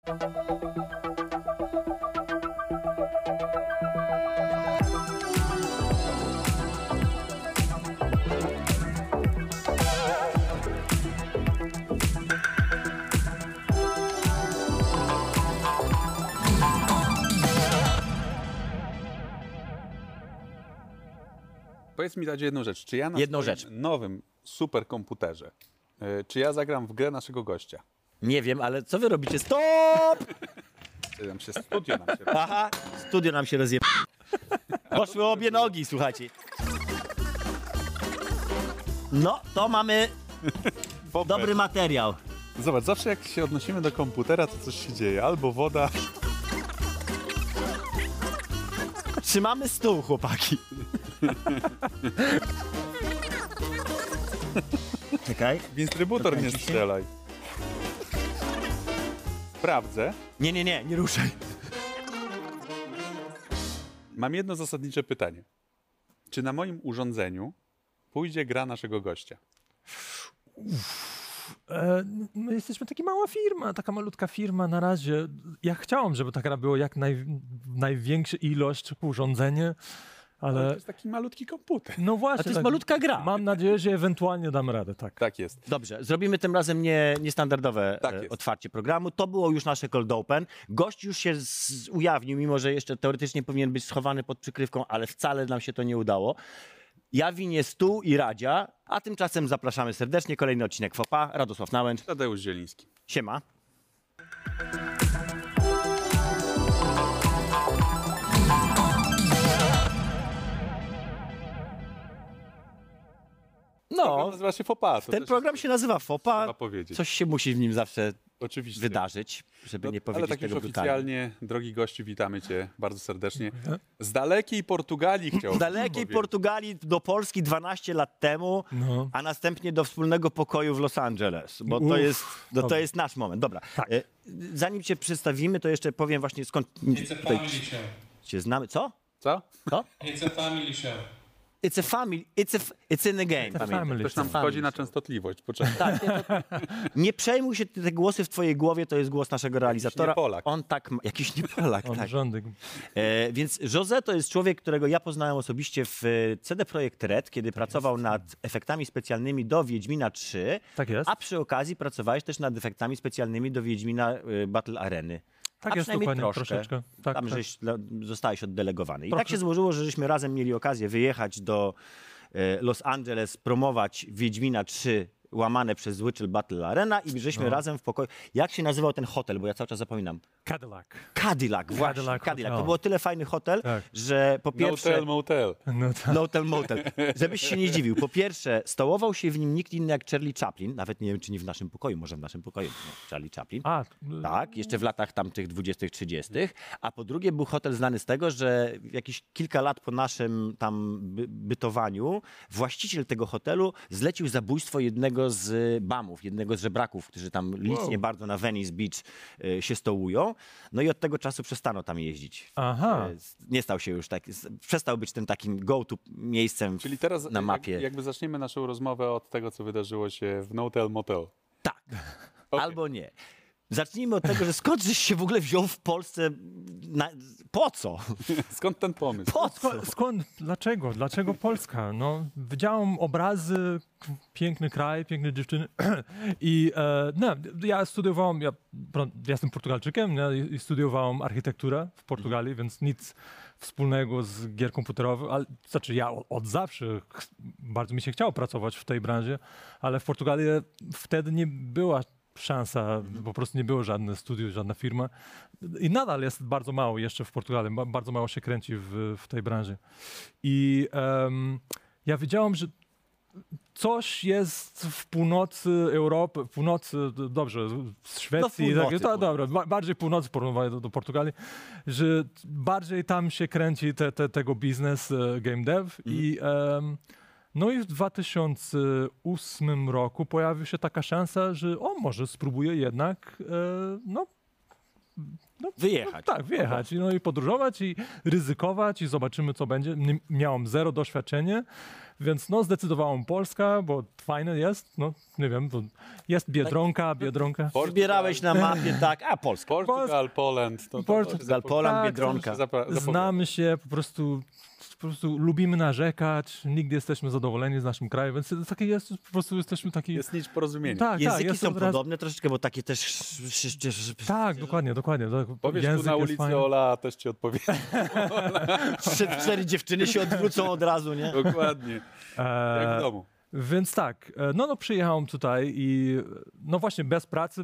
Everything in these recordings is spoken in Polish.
Powiedz mi Tadzie jedną rzecz. Czy ja na Jedną swoim rzecz. nowym superkomputerze, czy ja zagram w grę naszego gościa? Nie wiem, ale co wy robicie? Stop! Czy nam się studio nam się Aha, studio nam się rozje... Poszły obie nogi, słuchajcie. No, to mamy dobry materiał. Zobacz, zawsze jak się odnosimy do komputera, to coś się dzieje. Albo woda. Trzymamy stół, chłopaki. Czekaj. W instrybutor nie strzelaj. Sprawdzę. Nie ruszaj. Mam jedno zasadnicze pytanie. Czy na moim urządzeniu pójdzie gra naszego gościa? My jesteśmy taka mała firma, taka malutka firma na razie. Ja chciałam, żeby ta gra była jak największa ilość urządzenie, Ale to ale jest taki malutki komputer. no właśnie. A to jest tak, malutka gra. Mam nadzieję, że ewentualnie dam radę, tak. Tak jest. Dobrze, zrobimy tym razem niestandardowe Tak jest. otwarcie programu. To było już nasze cold open. Gość już się ujawnił, mimo że jeszcze teoretycznie powinien być schowany pod przykrywką, ale wcale nam się to nie udało. Ja winię stół i Radzia, a tymczasem zapraszamy serdecznie. Kolejny odcinek FOPA. Radosław Nałęcz. Tadeusz Zieliński. Siema. No, Nazywa się FOPA. To ten też program się nazywa FOPA. trzeba powiedzieć. Coś się musi w nim zawsze Oczywiście. wydarzyć, żeby No, nie ale powiedzieć tak już tego brutalnie. oficjalnie, drogi gościu, witamy Cię bardzo serdecznie. Z dalekiej Portugalii chciałbym Z dalekiej powiedzieć. Portugalii do Polski 12 lat temu, No. a następnie do wspólnego pokoju w Los Angeles, bo to jest nasz moment. Dobra, Tak. Zanim cię przedstawimy, to jeszcze powiem właśnie skąd It's a family show. cię znamy. Co? Co? Co? It's a family show. It's a family, it's in the game. a pamiętaj. family Ktoś nam Family wchodzi na show. częstotliwość. Poczekaj. Tak, nie przejmuj się, te głosy w twojej głowie to jest głos naszego realizatora. nie Polak. On tak, jakiś nie Polak, On tak. rządy. Więc José to jest człowiek, którego ja poznałem osobiście w CD Projekt Red, kiedy pracował nad efektami specjalnymi do Wiedźmina 3, Tak jest. a przy okazji pracowałeś też nad efektami specjalnymi do Wiedźmina Battle Areny. Tak a jest, przynajmniej dokładnie, troszkę. troszeczkę. Tak, Tam tak. żeś zostałeś oddelegowany. I Trochę. tak się złożyło, że żeśmy razem mieli okazję wyjechać do Los Angeles, promować Wiedźmina 3 łamane przez Witcher Battle Arena i żeśmy razem w pokoju... Jak się nazywał ten hotel, bo ja cały czas zapominam. Cadillac. Cadillac, właśnie. Cadillac Cadillac. To Hotel. było tyle fajny hotel, Tak. że po No pierwsze... tell, motel. No tak. Motel, motel. Żebyś się nie zdziwił. Po pierwsze, stołował się w nim nikt inny jak Charlie Chaplin. Nawet nie wiem, czy nie w naszym pokoju. Może w naszym pokoju. No, Charlie Chaplin. A, Tak, jeszcze w latach tamtych 20., 30. A po drugie był hotel znany z tego, że jakieś kilka lat po naszym tam bytowaniu właściciel tego hotelu zlecił zabójstwo jednego z bamów, jednego z żebraków, którzy tam licznie bardzo na Venice Beach się stołują. No i od tego czasu przestano tam jeździć. Aha. Nie stał się już tak, przestał być tym takim go-to miejscem Czyli teraz na mapie. jakby zaczniemy naszą rozmowę od tego, co wydarzyło się w No Tell Motel. Tak, Okej. albo nie. Zacznijmy od tego, że skąd żeś się w ogóle wziął w Polsce, po co? Skąd ten pomysł? Po co? Skąd? Dlaczego? Dlaczego Polska? No, widziałem obrazy, piękny kraj, piękne dziewczyny i no, ja studiowałem, ja jestem Portugalczykiem, nie, i studiowałem architekturę w Portugalii, więc nic wspólnego z gier komputerowych, ale znaczy ja od zawsze bardzo mi się chciało pracować w tej branży, ale w Portugalii wtedy nie była szansa, po prostu nie było żadnych studiów, żadna firma i nadal jest bardzo mało jeszcze w Portugalii, bardzo mało się kręci w tej branży. I ja wiedziałem, że coś jest w północy Europy, w północy, dobrze, w Szwecji, północy, tak, dobra, bardziej północy porównywając do Portugalii, że bardziej tam się kręci tego biznes game dev i no i w 2008 roku pojawiła się taka szansa, że może spróbuję jednak Wyjechać. Tak, wyjechać, no i podróżować i ryzykować i zobaczymy, co będzie. Miałem zero doświadczenie, więc no zdecydowałem Polska, bo fajne jest, no nie wiem, to jest Biedronka. Zbierałeś na mapie, tak, a Polska. Portugal, Poland. Portugal, Poland, Tak, Biedronka. Znamy się, po prostu lubimy narzekać, nigdy jesteśmy zadowoleni z naszym krajem, więc taki jest, po prostu jesteśmy taki... Jest nic porozumienia. Tak, Języki jest są od razu- podobne troszeczkę, bo takie też... Tak, dokładnie. Tak. Powiesz Język tu na jest ulicy fajny. Ola, też ci odpowie. Cztery dziewczyny się odwrócą od razu, nie? Dokładnie. Jak w domu. Więc tak, no przyjechałem tutaj i no właśnie bez pracy,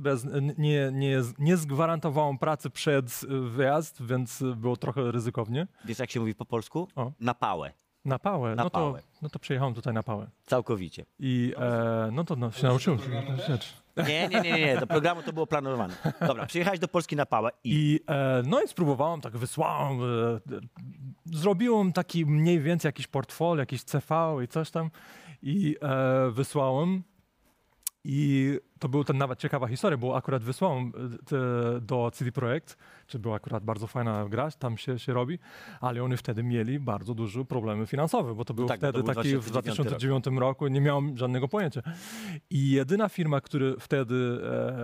nie zgwarantowałem pracy przed wyjazd, więc było trochę ryzykownie. Wiesz, jak się mówi po polsku? O. Na pałę. Na pałę, Na pałę. No to przyjechałem tutaj na pałę. Całkowicie. I się nauczyłem się. Nie. Do programu to było planowane. Dobra, przyjechałeś do Polski na pałę i... No i spróbowałem, tak wysłałem, zrobiłem taki mniej więcej jakiś portfolio, jakiś CV i coś tam i wysłałem. I to była nawet ciekawa historia, bo akurat wysłałem do CD Projekt, czy była akurat bardzo fajna gra, tam się robi, ale oni wtedy mieli bardzo duże problemy finansowe, bo to był tak, wtedy bo to był taki w 2009 roku, nie miałem żadnego pojęcia. I jedyna firma, która wtedy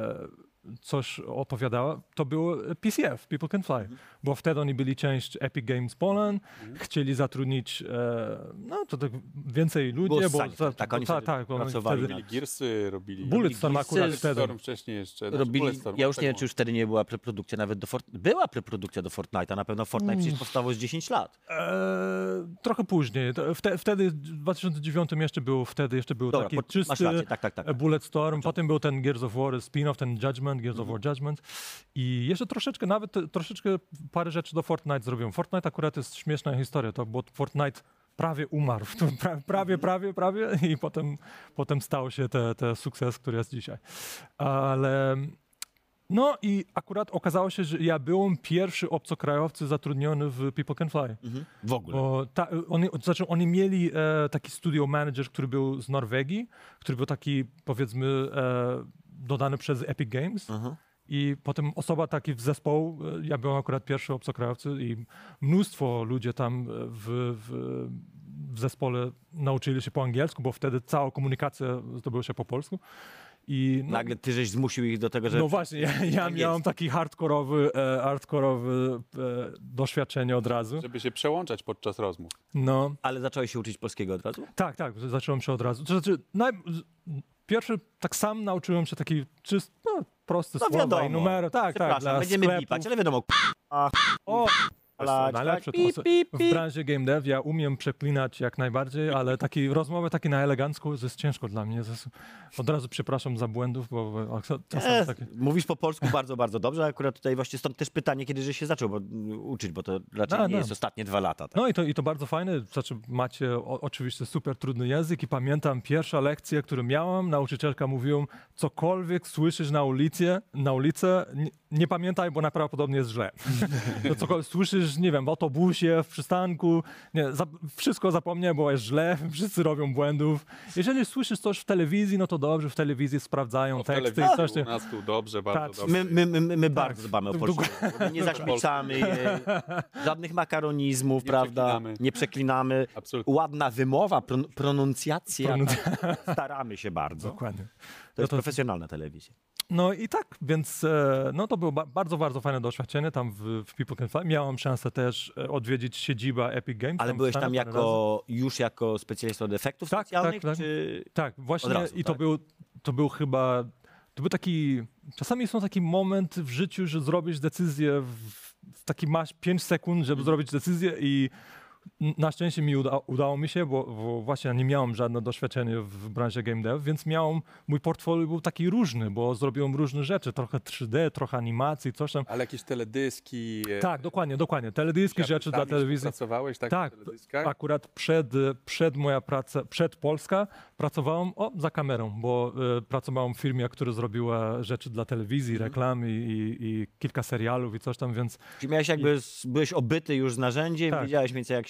coś opowiadała, to było PCF, People Can Fly, bo wtedy oni byli część Epic Games Poland, chcieli zatrudnić no to tak więcej ludzi, Było bo sani, tak, oni wtedy pracowali wtedy, na- Robili Gearsy, robili... Bulletstorm akurat wtedy. Bulletstorm wcześniej jeszcze. Znaczy Robili, Bulletstorm, ja już tak nie wiem, było. czy już wtedy nie była preprodukcja nawet do Była preprodukcja do Fortnite'a, na pewno Fortnite przecież powstało z 10 lat. Trochę później. Wtedy w 2009 jeszcze był Dobra, taki masz czysty rację, tak. Bulletstorm, potem był ten Gears of War spin-off, ten Judgment, Gears of War Judgment i jeszcze troszeczkę parę rzeczy do Fortnite zrobiłem. Fortnite akurat jest śmieszna historia, to bo Fortnite prawie umarł, prawie i potem stał się ten sukces, który jest dzisiaj. Ale no i akurat okazało się, że ja byłem pierwszy obcokrajowcy zatrudniony w People Can Fly. W ogóle. Bo oni mieli taki studio manager, który był z Norwegii, który był taki, powiedzmy, dodany przez Epic Games. I potem osoba taki w zespołu, ja byłem akurat pierwszy obcokrajowcy i mnóstwo ludzi tam w zespole nauczyli się po angielsku, bo wtedy cała komunikacja zdobyła się po polsku. I no, Nagle ty żeś zmusił ich do tego, że... no właśnie, ja miałem taki hardkorowy doświadczenie od razu. Żeby się przełączać podczas rozmów. No, Ale zacząłeś się uczyć polskiego od razu? tak, zacząłem się od razu. To znaczy, pierwszy tak sam nauczyłem się taki prosty No słowa wiadomo. i numery. Tak, Przepraszam, dla będziemy sklepów. bipać, ale wiadomo, O, Lać, najlepsze tak? to Pip, w pip. branży game dev ja umiem przeklinać jak najbardziej, ale rozmowy takie na elegancko to jest ciężko dla mnie. Od razu przepraszam za błędów, bo czasem takie... Mówisz po polsku bardzo, bardzo dobrze, akurat tutaj właśnie stąd też pytanie, kiedy żeś się zaczął uczyć, bo to raczej nie jest ostatnie 2 lata. Tak? No i to bardzo fajne, znaczy macie oczywiście super trudny język i pamiętam pierwsza lekcja, którą miałam, nauczycielka mówiła, cokolwiek słyszysz na ulicy, nie pamiętaj, bo najprawdopodobniej jest źle. To cokolwiek słyszysz, nie wiem, w autobusie, w przystanku, wszystko zapomnij, bo jest źle, wszyscy robią błędów. Jeżeli słyszysz coś w telewizji, no to dobrze, w telewizji sprawdzają teksty i coś. U nas tu dobrze, bardzo Tak. dobrze. My bardzo dbamy o polskie. Nie zaśmiecamy je, żadnych makaronizmów, prawda? przeklinamy. Nie przeklinamy. Absolutnie. Ładna wymowa, pronuncjacja. Tak. Staramy się bardzo. Dokładnie. To jest profesjonalna telewizja. No i tak, więc no to było bardzo, bardzo fajne doświadczenie tam w People Can Fly. Miałem szansę też odwiedzić siedzibę Epic Games. Ale byłeś tam już jako specjalista od efektów Tak, specjalnych? tak. Czy... Tak, właśnie Od razu, i tak? to był chyba, to był taki, czasami są taki moment w życiu, że zrobisz decyzję, w taki masz 5 sekund, żeby zrobić decyzję i na szczęście udało mi się, bo właśnie ja nie miałem żadnego doświadczenia w branży game dev, więc mój portfolio był taki różny, bo zrobiłem różne rzeczy, trochę 3D, trochę animacji, coś tam. Ale jakieś teledyski. Tak, dokładnie. Teledyski, rzeczy dla telewizji. Pracowałeś tak Tak, w teledyskach? akurat przed moja praca, przed Polska pracowałem za kamerą, bo pracowałem w firmie, która zrobiła rzeczy dla telewizji, reklamy i kilka serialów i coś tam, więc Czyli byłeś obyty już z narzędziem, Tak. wiedziałeś mniej więcej jak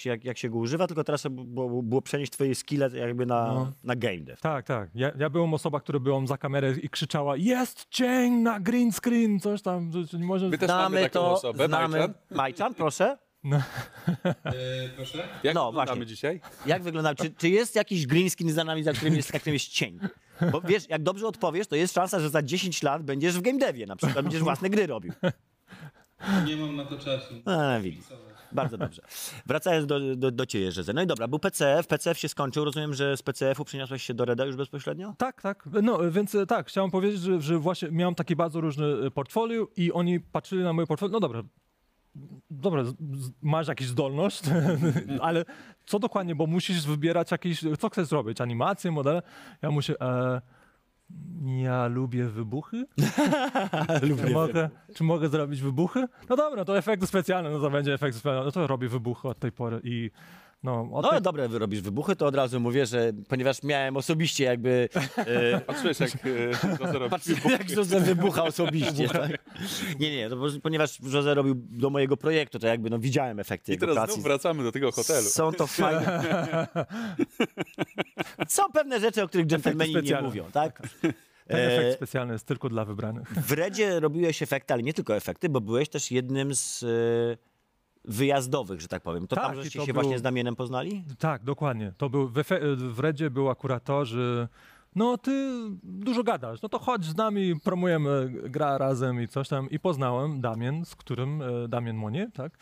jak się go używa, tylko teraz było przenieść twoje skille jakby na game dev. Tak, tak. Ja byłem osobą, która była za kamerę i krzyczała jest cień na green screen, coś tam. Że nie może... My też mamy taką osobę, Majczan. Majczan, proszę. Proszę? Jak No, wyglądamy właśnie. dzisiaj? Jak wygląda? Czy jest jakiś green screen za nami, za którym jest cień? Bo wiesz, jak dobrze odpowiesz, to jest szansa, że za 10 lat będziesz w game devie, na przykład będziesz własne gry robił. Nie mam na to czasu. Widzisz. Bardzo dobrze. Wracając do ciebie, Rzeze. No i dobra, był PCF, PCF się skończył. Rozumiem, że z PCF-u przeniosłeś się do Reda już bezpośrednio? Tak, tak. No więc tak, chciałem powiedzieć, że właśnie miałem takie bardzo różne portfolio i oni patrzyli na moje portfolio. No dobra, masz jakąś zdolność, ale co dokładnie, bo musisz wybierać jakieś, co chcesz zrobić, animacje, modele. Ja muszę, ja lubię wybuchy. Czy mogę zrobić wybuchy? No dobra, to efekty specjalne, no to będzie efekt specjalny, no to robię wybuchy od tej pory i Dobre, robisz wybuchy, to od razu mówię, że ponieważ miałem osobiście jakby... Patrzyłeś, jak Jose robi jak Jose wybucha osobiście. Tak? Nie, to ponieważ Jose robił do mojego projektu, to jakby widziałem efekty I jego teraz pracy. znów wracamy do tego hotelu. Są to fajne... Są pewne rzeczy, o których dżentelmeni nie specjalne. mówią, tak? ten efekt specjalny jest tylko dla wybranych. W Redzie robiłeś efekty, ale nie tylko efekty, bo byłeś też jednym z wyjazdowych, że tak powiem. To Tak, tam, i żeście to się był- właśnie z Damienem poznali? Tak, dokładnie. To był w Redzie był akurat to, że no ty dużo gadasz, no to chodź z nami, promujemy gra razem i coś tam. I poznałem Damien, z którym, Damien Monie, tak?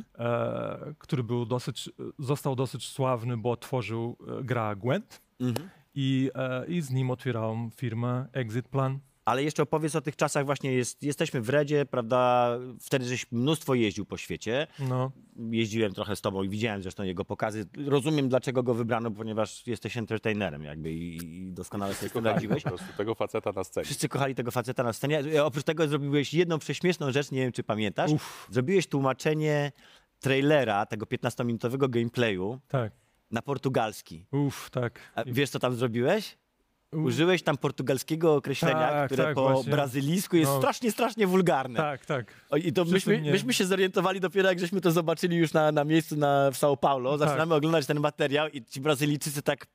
Który został dosyć sławny, bo tworzył gra Gwent i z nim otwierałem firmę Exit Plan. Ale jeszcze opowiedz o tych czasach właśnie, jesteśmy w Redzie, prawda, wtedy żeś mnóstwo jeździł po świecie. No. Jeździłem trochę z tobą i widziałem zresztą jego pokazy. Rozumiem, dlaczego go wybrano, ponieważ jesteś entertainerem jakby i doskonale sobie z tym Kochani radziłeś. po prostu tego faceta na scenie. Wszyscy kochali tego faceta na scenie. Oprócz tego zrobiłeś jedną prześmieszną rzecz, nie wiem czy pamiętasz. Zrobiłeś tłumaczenie trailera, tego 15-minutowego gameplayu Tak. na portugalski. Tak. A wiesz co tam zrobiłeś? Użyłeś tam portugalskiego określenia, Tak, które tak, po właśnie. brazylijsku jest strasznie wulgarne. Tak. I to myśmy się zorientowali dopiero, jak żeśmy to zobaczyli już na miejscu w São Paulo. Zaczynamy oglądać ten materiał i ci Brazylijczycy tak...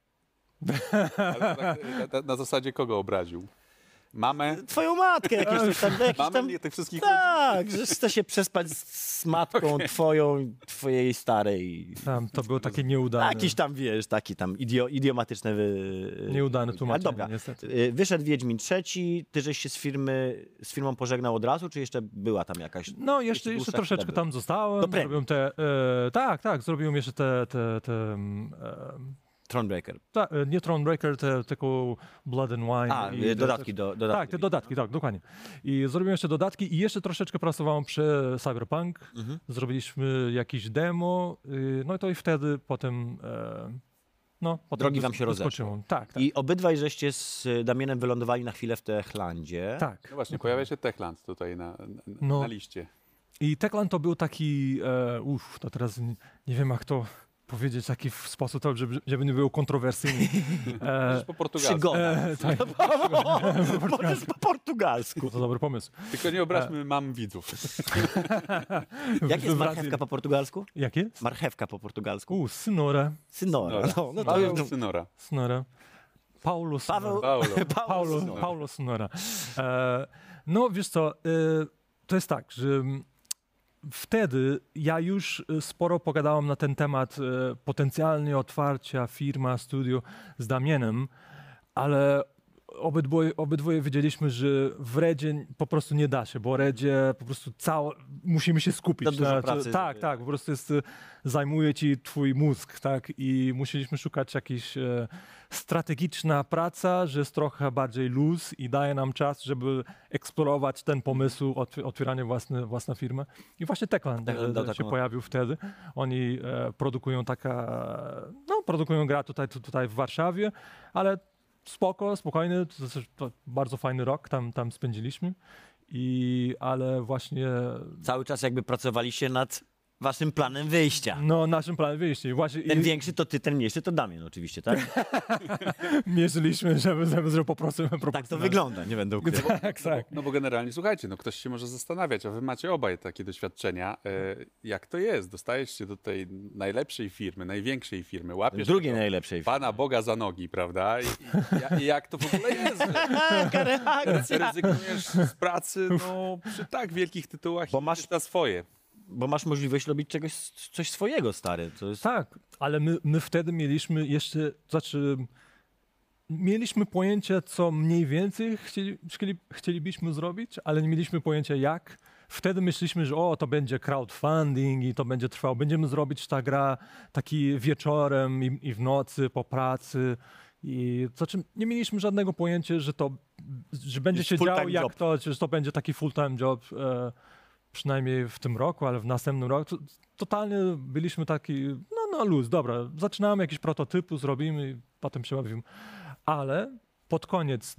Ale tak, na zasadzie kogo obraził? Mamę? Twoją matkę jakieś tam... Mamę tych wszystkich Tak, że chce się przespać z matką twojej starej. To było takie nieudane. Jakiś tam, wiesz, taki tam idiomatyczne... Nieudane Ale tłumaczenie, dobra, niestety. wyszedł Wiedźmin III, ty żeś się z firmą pożegnał od razu, czy jeszcze była tam jakaś... No, jeszcze dłuższa troszeczkę chwila tam zostałem. Do premii. Zrobiłem tak, zrobiłem jeszcze Thronebreaker. nie Thronebreaker, tylko Blood and Wine. Dodatki Tak, te dodatki, tak, dokładnie. I zrobiłem jeszcze dodatki i jeszcze troszeczkę pracowałem przy Cyberpunk. Zrobiliśmy jakiś demo, no i to i wtedy potem... potem Drogi wam się rozeszły. wyskoczyłem. Tak. I obydwaj żeście z Damienem wylądowali na chwilę w Techlandzie. Tak. No właśnie, pojawia się Techland tutaj na liście. I Techland to był taki, to teraz nie wiem jak to powiedzieć w taki sposób, żeby nie było kontrowersyjny. Po portugalsku. Przygoda. Tak, Możesz po portugalsku. to dobry pomysł. Tylko nie obraźmy mam widzów. Jak jest W marchewka Brazylii. po portugalsku? Jak jest? Marchewka po portugalsku. Synora. Synora. No to Paweł jest... Synora. Synora. Paulo Synora. Paulo Synora. No wiesz co, to jest tak, że wtedy ja już sporo pogadałem na ten temat potencjalnie otwarcia firma, studio z Damienem, ale obydwoje wiedzieliśmy, że w Redzie po prostu nie da się, bo Redzie po prostu musimy się skupić. Za dużo pracy. Tak, po prostu zajmuje ci twój mózg, tak, i musieliśmy szukać jakiejś strategiczna praca, że jest trochę bardziej luz i daje nam czas, żeby eksplorować ten pomysł, otwieranie własna firma. I właśnie Techland się pojawił wtedy. Oni produkują grę tutaj w Warszawie, ale spokojny, to bardzo fajny rok tam spędziliśmy. Ale właśnie... Cały czas jakby pracowaliście nad waszym planem wyjścia. No, naszym planem wyjścia. I właśnie Ten większy to ty, ten mniejszy to Damian oczywiście, tak? mierzyliśmy, żeby po prostu Tak to wygląda, nie będę ukrywał. Tak, tak. No bo generalnie, słuchajcie, no ktoś się może zastanawiać, a wy macie obaj takie doświadczenia. Jak to jest? Dostajesz się do tej najlepszej firmy, największej firmy, łapiesz Drugiej tego najlepszej. Pana Boga za nogi, prawda? I jak to w ogóle jest? Że rezygnujesz z pracy no, przy tak wielkich tytułach Bo i masz- idziesz na swoje. Bo masz możliwość robić coś swojego, stary. To jest... Tak, ale my wtedy mieliśmy jeszcze, mieliśmy pojęcie, co mniej więcej chcielibyśmy zrobić, ale nie mieliśmy pojęcia jak. Wtedy myśleliśmy, że to będzie crowdfunding i to będzie trwało. Będziemy zrobić ta gra taki wieczorem i w nocy po pracy. Nie mieliśmy żadnego pojęcia, że będzie Jest się działo full-time jak job. to, że to będzie taki full-time job. Przynajmniej w tym roku, ale w następnym roku. Totalnie byliśmy taki, no luz, dobra, zaczynamy jakieś prototypy, zrobimy i potem się bawimy. Ale pod koniec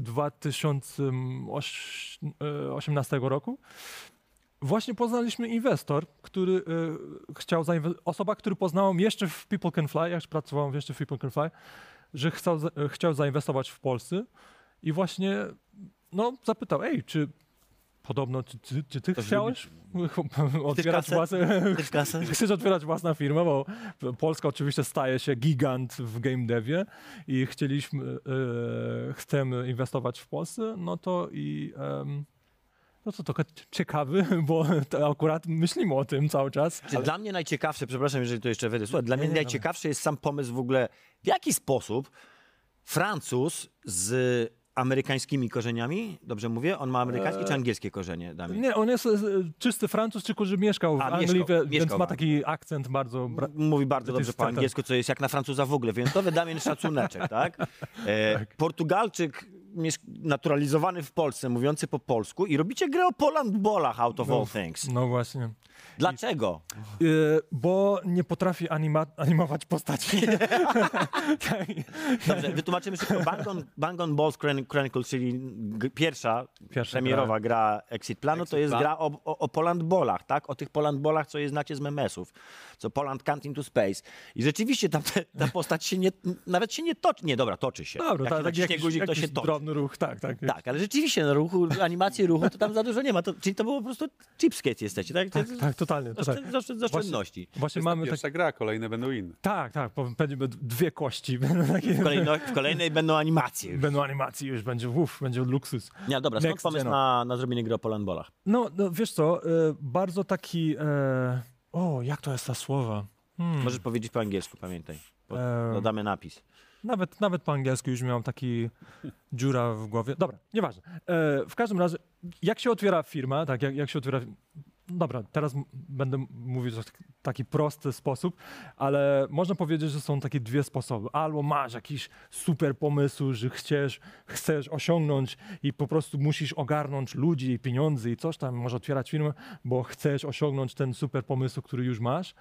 2018 roku właśnie poznaliśmy inwestor, który chciał osoba, którą poznałem jeszcze w People Can Fly, jak pracowałem jeszcze w People Can Fly, że chciał zainwestować w Polsce i właśnie zapytał, czy podobno, czy ty chciałeś otwierać kasę? chcesz otwierać własną firmę, bo Polska oczywiście staje się gigant w game devie i chcemy inwestować w Polsce, no to trochę ciekawy, bo akurat myślimy o tym cały czas. Dla mnie najciekawsze, przepraszam, jeżeli to jeszcze wejdę, słuchaj, dla mnie najciekawszy jest sam pomysł w ogóle, w jaki sposób Francuz z amerykańskimi korzeniami, dobrze mówię? On ma amerykańskie czy angielskie korzenie, Damian? Nie, on jest czysty Francuz, tylko że mieszkał w Anglii, więc mieszkał ma w taki akcent bardzo... Mówi bardzo dobrze brytyjski, po tak. angielsku, co jest jak na Francuza w ogóle. Wyjątkowy Damian szacuneczek, tak? Portugalczyk naturalizowany w Polsce, mówiący po polsku i robicie grę o Poland Ballach out of all things. No właśnie. Dlaczego? Bo nie potrafi animować postaci. Tak. Dobrze, wytłumaczymy szybko. Bang on Balls Chronicles, czyli pierwsza premierowa gra Exit Planu, to jest gra o Poland Ballach, tak? O tych Poland Ballach, co je znacie z memesów. Co Poland Can't into Space. I rzeczywiście tam ta postać się nawet się nie toczy. Nie, dobra, toczy się. Dobra, jak się naciśnie guzik, to się toczy. drobny ruch, tak. Tak, ale rzeczywiście na animacji ruchu to tam za dużo nie ma. Czyli to było po prostu cheapskate jesteście, tak? Tak, totalnie. Z oszczędności. Właśnie To mamy jest pierwsza gra, kolejne będą inne. Tak, będziemy dwie kości. W kolejnej będą animacje. Będą animacje, już będzie luksus. Nie, dobra, skąd Next pomysł gen. na zrobienie gry o Poland Ballach? No wiesz co, bardzo taki... jak to jest ta słowa? Możesz powiedzieć po angielsku, pamiętaj. Em. Dodamy napis. Nawet po angielsku już miałem taki dziura w głowie. Dobra, nieważne. W każdym razie, jak się otwiera firma, tak, jak się otwiera... Dobra, teraz będę mówić w taki prosty sposób, ale można powiedzieć, że są takie dwie sposoby. Albo masz jakiś super pomysł, że chcesz osiągnąć i po prostu musisz ogarnąć ludzi i pieniądze i coś tam, może otwierać firmę, bo chcesz osiągnąć ten super pomysł, który już masz.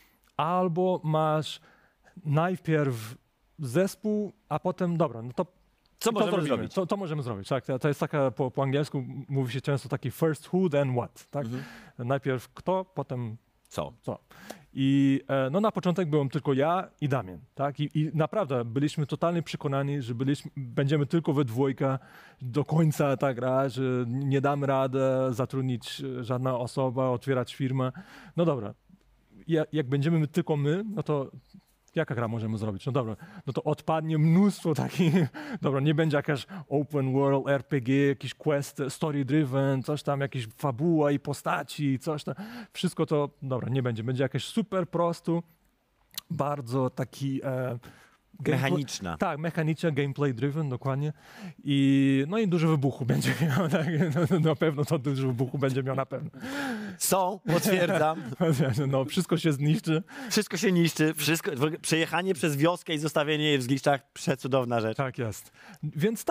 Albo masz najpierw zespół, a potem, dobra, no to Co możemy zrobimy. zrobić? To możemy zrobić, tak. To jest taka, po angielsku mówi się często taki first who, then what, tak? Najpierw kto, potem Co? co. I na początek byłem tylko ja i Damian, tak? I naprawdę byliśmy totalnie przekonani, że będziemy tylko we dwójkę do końca ta gra, że nie damy radę zatrudnić żadna osoba, otwierać firmę. No dobra, jak będziemy tylko my, no to jaka gra możemy zrobić? No dobra, no to odpadnie mnóstwo takich, dobra, nie będzie jakaś open world RPG, jakiś quest story driven, coś tam, jakieś fabuła i postaci, coś tam. Wszystko to, dobra, nie będzie. Będzie jakieś super prostu, bardzo taki... Mechaniczna. Tak, mechaniczna, gameplay driven, dokładnie. I dużo wybuchu będzie miał, tak? No, na pewno to dużo wybuchu będzie miał na pewno. Potwierdzam. No, wszystko się zniszczy. Wszystko się niszczy, przejechanie przez wioskę i zostawienie jej w zgliszczach, przecudowna rzecz. Tak jest. Więc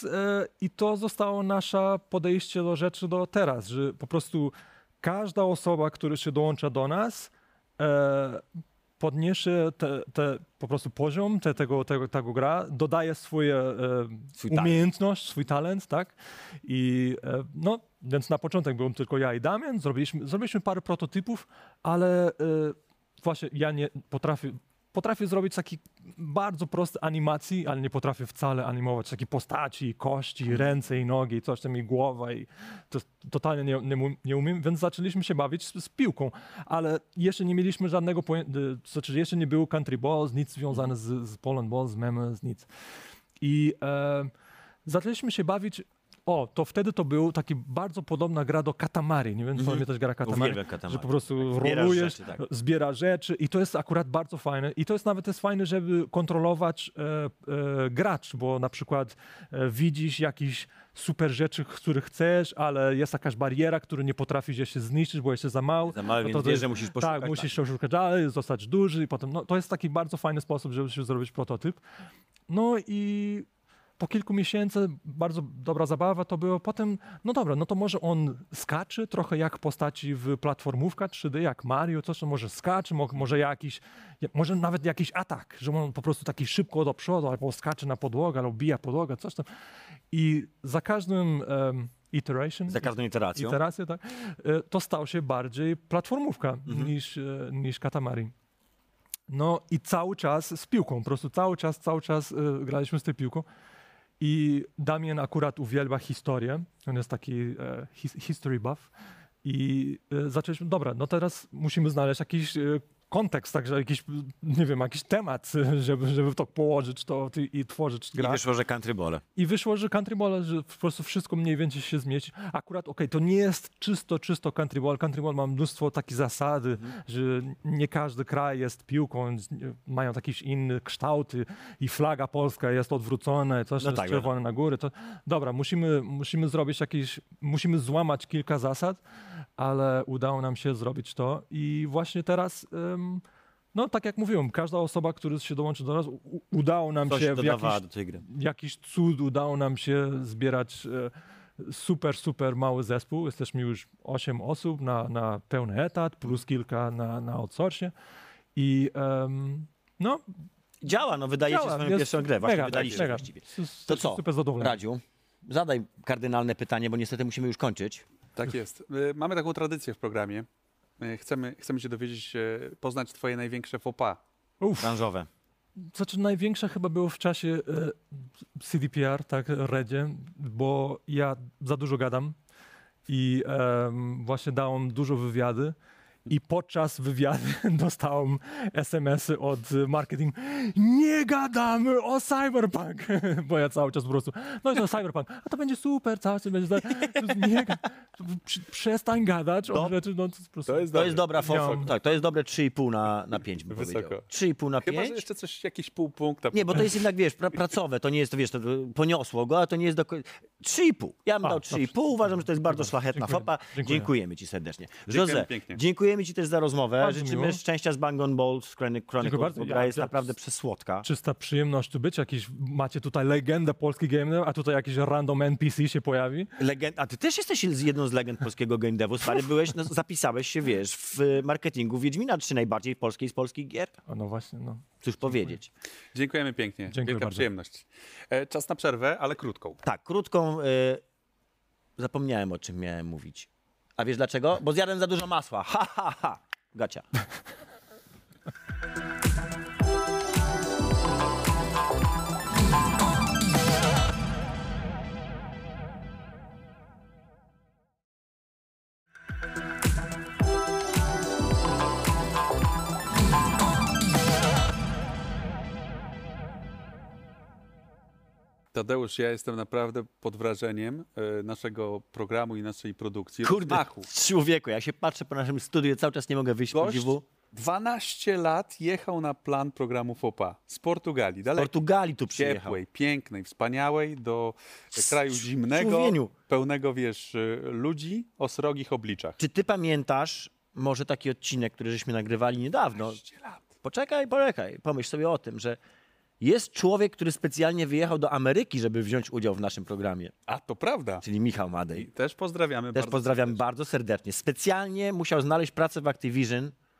i to zostało nasze podejście do rzeczy do teraz, że po prostu każda osoba, która się dołącza do nas, podniesie po prostu poziom tego gra, dodaje swoje Swój talent. umiejętność, swój talent, tak? I no, więc na początek byłem tylko ja i Damian, zrobiliśmy parę prototypów, ale właśnie ja nie potrafię zrobić taki bardzo prosty animacji, ale nie potrafię wcale animować takie postaci, kości, ręce i nogi, coś tam i głowa i to totalnie nie umiem, więc zaczęliśmy się bawić z piłką, ale jeszcze nie mieliśmy żadnego znaczy jeszcze nie było Country Balls, nic związane z Poland Balls, z Memes, nic. I zaczęliśmy się bawić. To wtedy to był taki bardzo podobna gra do Katamari. Nie wiem, czy pamiętasz gra Katamari? Uwielbiam Katamari. Że po prostu Zbierasz rolujesz, rzeczy, tak. zbierasz rzeczy i to jest akurat bardzo fajne. I to jest nawet fajne, żeby kontrolować gracz, bo na przykład widzisz jakieś super rzeczy, których chcesz, ale jest jakaś bariera, która nie potrafisz jeszcze zniszczyć, bo jeszcze za mało. Za mało, No więc wiesz, że musisz poszukać. Tak, musisz oszukać dalej, zostać duży i potem, no to jest taki bardzo fajny sposób, żeby się zrobić prototyp. No i po kilku miesięcy bardzo dobra zabawa to było. Potem, no dobra, no to może on skacze trochę jak postaci w platformówkach 3D, jak Mario, coś, może skacze, może nawet jakiś atak, że on po prostu taki szybko do przodu, albo skacze na podłogę, albo bija podłogę, coś tam. I za każdym Za każdą iteracją. iterację, tak, to stał się bardziej platformówka niż Katamari. No i cały czas z piłką, po prostu cały czas graliśmy z tą piłką. I Damian akurat uwielbia historię, on jest taki history buff i zaczęliśmy, dobra, no teraz musimy znaleźć jakiś kontekst, także jakiś, nie wiem, jakiś temat, żeby to położyć to i tworzyć I grę. wyszło, że country ball. I wyszło, że country ball, że po prostu wszystko mniej więcej się zmieści. Akurat, to nie jest czysto country ball. Country ball ma mnóstwo takich zasady, że nie każdy kraj jest piłką, mają jakieś inne kształty i flaga polska jest odwrócona, coś No jest tak, czerwone na górę. Dobra, musimy zrobić musimy złamać kilka zasad, ale udało nam się zrobić to i właśnie teraz no tak jak mówiłem, każda osoba, która się dołączy do nas, udało nam Coś się dodawała do tej gry. jakiś cud, udało nam się zbierać super mały zespół. Jesteśmy już 8 osób na pełny etat, plus kilka na outsourcie i no Działa, no wydajecie działa, swoją jest pierwszą grę. Właśnie wydaliście mega. właściwie. To co? Super zadowolony. Radziu, zadaj kardynalne pytanie, bo niestety musimy już kończyć. Tak jest. Mamy taką tradycję w programie. Chcemy się dowiedzieć, poznać twoje największe faux pas. Branżowe. Znaczy największe chyba było w czasie CDPR, tak, Redzie, bo ja za dużo gadam i właśnie dałem dużo wywiady i podczas wywiadu dostałem SMS-y od marketing. Nie gadamy o Cyberpunk, bo ja cały czas po prostu, no i to Cyberpunk, a to będzie super, cały czas będzie, nie, przestań gadać o rzeczy, no to po prostu. To jest dobra Miałem- tak, to jest dobre 3,5 na 5 bym Wysoko. powiedział. 3,5 na Chyba, 5? że jeszcze jakiś pół punkta. Nie, bo to jest jednak, wiesz, pracowe, to nie jest, wiesz, to poniosło go, a to nie jest do końca. 3,5. Ja bym dał 3,5, uważam, że to jest bardzo szlachetna Dziękuję. fopa. Dziękuję. Dziękujemy ci serdecznie. Dziękujemy Jose, pięknie. dziękujemy ci też za rozmowę. Bardzo Życzymy miło. szczęścia z Bang on Balls Chronicles, bardzo. bo gra jest Ja- naprawdę przesłodka. Czysta przyjemność tu być. Macie tutaj legendę polskiej game dev, a tutaj jakiś random NPC się pojawi. A ty też jesteś jedną z legend polskiego game devu. Stary, zapisałeś się, wiesz, w marketingu Wiedźmina 3 najbardziej polskiej z polskich gier. No właśnie, no. Cóż powiedzieć. Dziękujemy pięknie. Dziękuję Wielka bardzo. przyjemność. Czas na przerwę, ale krótką. Tak, krótką. Zapomniałem, o czym miałem mówić. A wiesz dlaczego? Bo zjadłem za dużo masła. Ha, ha, ha. Gacia. Tadeusz, ja jestem naprawdę pod wrażeniem naszego programu i naszej produkcji. Kurde, Rozmachu. człowieku, ja się patrzę po naszym studiu, cały czas nie mogę wyjść z Gość podziwu. 12 lat jechał na plan programu FOPA z Portugalii. Z Dalej Portugalii tu przyjechał. ciepłej, pięknej, wspaniałej, do kraju zimnego, człowieniu. pełnego, wiesz, ludzi o srogich obliczach. Czy ty pamiętasz może taki odcinek, który żeśmy nagrywali niedawno? 12 lat. Poczekaj, pomyśl sobie o tym, że jest człowiek, który specjalnie wyjechał do Ameryki, żeby wziąć udział w naszym programie, A to prawda. czyli Michał Madej. Też pozdrawiamy Też bardzo pozdrawiam serdecznie. bardzo serdecznie. Specjalnie musiał znaleźć pracę w Activision,